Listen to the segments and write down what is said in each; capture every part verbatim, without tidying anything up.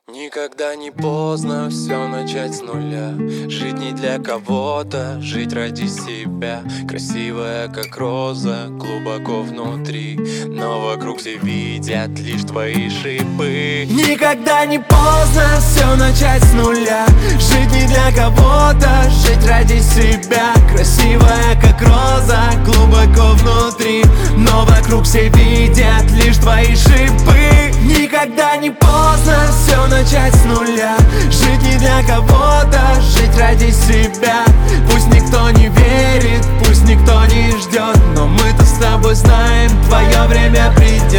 Никогда не поздно все начать с нуля. Жить не для кого-то, жить ради себя. Красивая, как роза, глубоко внутри, но вокруг все видят лишь твои шипы. Никогда не поздно все начать с нуля. Жить не для кого-то, жить ради себя. Красивая, как роза, глубоко внутри, но вокруг все видят лишь твои шипы. Никогда не поздно все начать с нуля. Жить не для кого-то, жить ради себя. Пусть никто не верит, пусть никто не ждет, но мы-то с тобой знаем, твое время придет.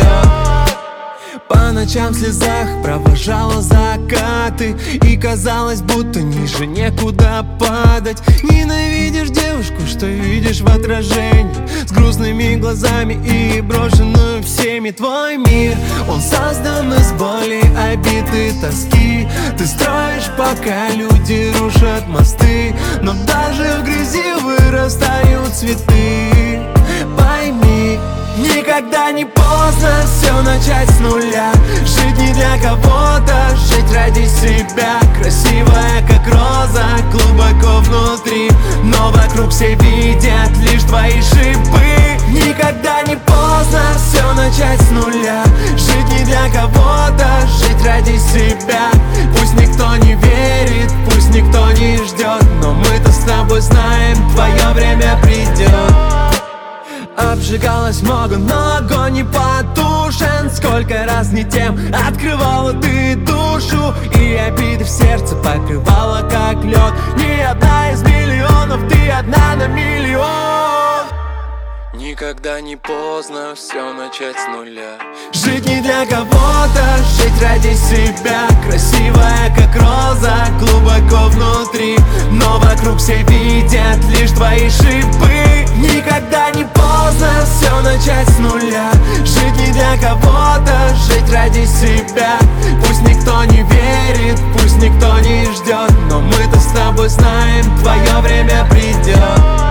По ночам в слезах провожала закаты, и казалось, будто ниже некуда падать. Ненавидишь девушку, что видишь в отражении, с грустными глазами и брошенную всеми. Твой мир, он создан из боли, обид и тоски. Ты строишь, пока люди рушат мосты, но даже в грязи вырастают цветы. Пойми, никогда не поздно все начать с нуля. Жить не для кого-то, жить ради себя. Красивая, как роза, глубоко внутри, но вокруг все видят лишь твои шипы. Никогда не поздно все начать с нуля. Жить не для кого-то, жить ради себя. Пусть никто не верит, пусть никто не ждет, но мы-то с тобой знаем, твое время придет. Обжигалось много, но огонь не потушен. Сколько раз не тем открывала ты душу, и обиды в сердце покрывала как лед. Не одна из миллионов, ты одна на миллион. Никогда не поздно все начать с нуля. Жить не для кого-то, жить ради себя. Красивая, как роза, глубоко внутри, но вокруг все видят лишь твои шипы. Никогда не поздно все начать с нуля. Жить не для кого-то, жить ради себя. Пусть никто не верит, пусть никто не ждет, но мы-то с тобой знаем, твое время придет.